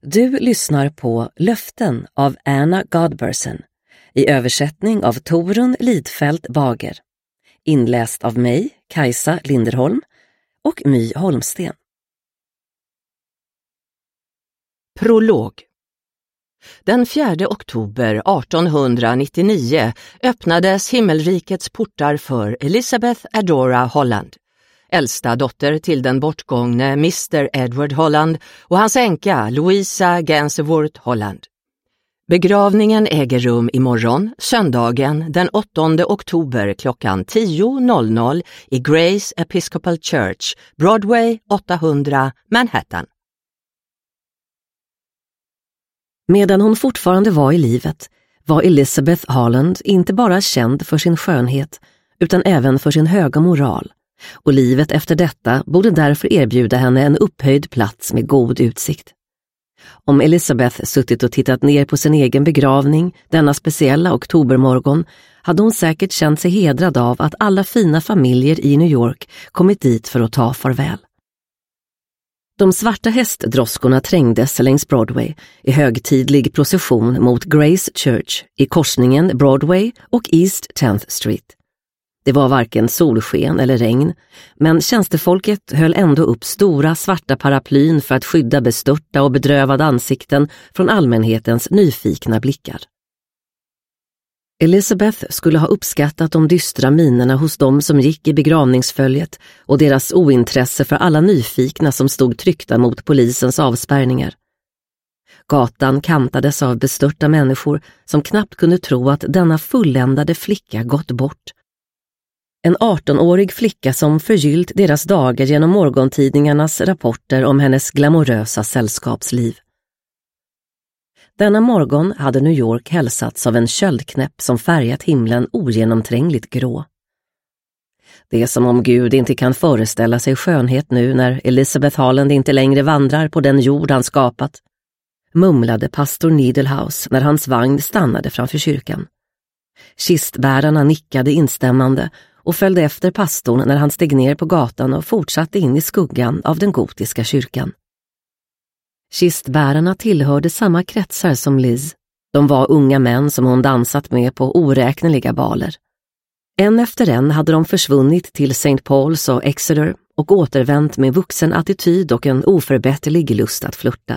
Du lyssnar på Löften av Anna Godbersen i översättning av Torun Lidfelt Bager. Inläst av mig, Kajsa Linderholm och My Holmsten. Prolog. Den 4 oktober 1899 öppnades himmelrikets portar för Elizabeth Adora Holland, äldsta dotter till den bortgångne Mr. Edward Holland och hans änka Louisa Gansevoort Holland. Begravningen äger rum imorgon, söndagen den 8 oktober klockan 10.00 i Grace Episcopal Church, Broadway 800, Manhattan. Medan hon fortfarande var i livet var Elizabeth Holland inte bara känd för sin skönhet utan även för sin höga moral, och livet efter detta borde därför erbjuda henne en upphöjd plats med god utsikt. Om Elizabeth suttit och tittat ner på sin egen begravning denna speciella oktobermorgon hade hon säkert känt sig hedrad av att alla fina familjer i New York kommit dit för att ta farväl. De svarta hästdroskorna trängdes längs Broadway i högtidlig procession mot Grace Church i korsningen Broadway och East 10th Street. Det var varken solsken eller regn, men tjänstefolket höll ändå upp stora svarta paraplyn för att skydda bestörta och bedrövade ansikten från allmänhetens nyfikna blickar. Elizabeth skulle ha uppskattat de dystra minerna hos dem som gick i begravningsföljet och deras ointresse för alla nyfikna som stod tryckta mot polisens avspärrningar. Gatan kantades av bestörta människor som knappt kunde tro att denna fulländade flicka gått bort. En 18-årig flicka som förgyllt deras dagar genom morgontidningarnas rapporter om hennes glamorösa sällskapsliv. Denna morgon hade New York hälsats av en köldknäpp som färgat himlen ogenomträngligt grå. Det är som om Gud inte kan föreställa sig skönhet nu när Elizabeth Holland inte längre vandrar på den jord han skapat, mumlade pastor Needlehouse när hans vagn stannade framför kyrkan. Kistbärarna nickade instämmande och följde efter pastorn när han steg ner på gatan och fortsatte in i skuggan av den gotiska kyrkan. Kistbärarna tillhörde samma kretsar som Liz. De var unga män som hon dansat med på oräkneliga baler. En efter en hade de försvunnit till St. Paul's och Exeter och återvänt med vuxen attityd och en oförbätterlig lust att flirta.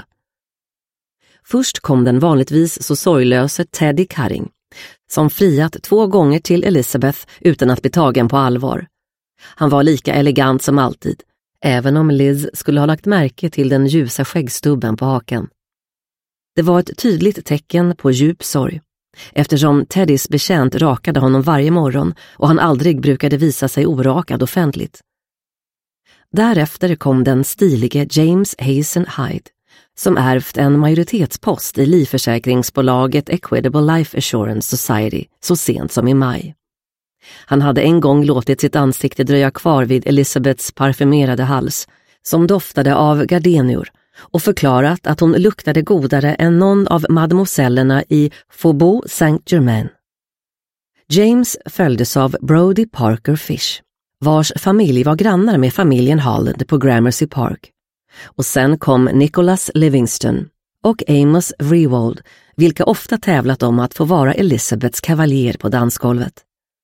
Först kom den vanligtvis så sorglöse Teddy Cutting, som friat 2 gånger till Elizabeth utan att bli tagen på allvar. Han var lika elegant som alltid, även om Liz skulle ha lagt märke till den ljusa skäggstubben på haken. Det var ett tydligt tecken på djup sorg, eftersom Teddys betjänt rakade honom varje morgon och han aldrig brukade visa sig orakad offentligt. Därefter kom den stilige James Hazen Hyde, som ärvt en majoritetspost i livförsäkringsbolaget Equitable Life Assurance Society så sent som i maj. Han hade en gång låtit sitt ansikte dröja kvar vid Elizabeths parfymerade hals, som doftade av gardenior, och förklarat att hon luktade godare än någon av mademoisellerna i Faubourg Saint-Germain. James följdes av Brody Parker Fish, vars familj var grannar med familjen Holland på Gramercy Park. Och sen kom Nicholas Livingston och Amos Rewald, vilka ofta tävlat om att få vara Elizabeths kavaljer på dansgolvet.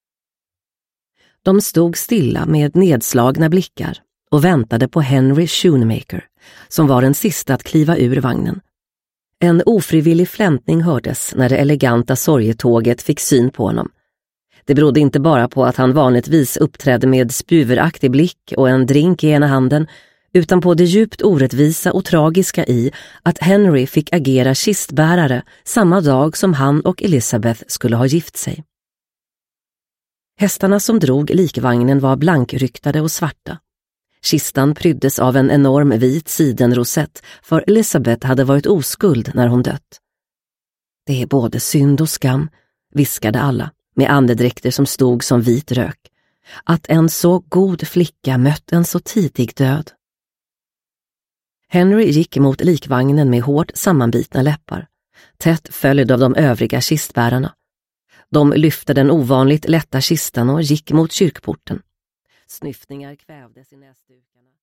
De stod stilla med nedslagna blickar och väntade på Henry Shoemaker, som var den sista att kliva ur vagnen. En ofrivillig flämtning hördes när det eleganta sorgetåget fick syn på honom. Det berodde inte bara på att han vanligtvis uppträdde med spjuveraktig blick och en drink i ena handen, utan på det djupt orättvisa och tragiska i att Henry fick agera kistbärare samma dag som han och Elizabeth skulle ha gift sig. Hästarna som drog likvagnen var blankryktade och svarta. Kistan pryddes av en enorm vit sidenrosett, för Elizabeth hade varit oskuld när hon dött. Det är både synd och skam, viskade alla, med andedräkter som stod som vit rök, att en så god flicka mött en så tidig död. Henry gick mot likvagnen med hårt sammanbitna läppar, tätt följd av de övriga kistbärarna. De lyfte den ovanligt lätta kistan och gick mot kyrkporten. Snyftningar kvävdes i näsdukarna.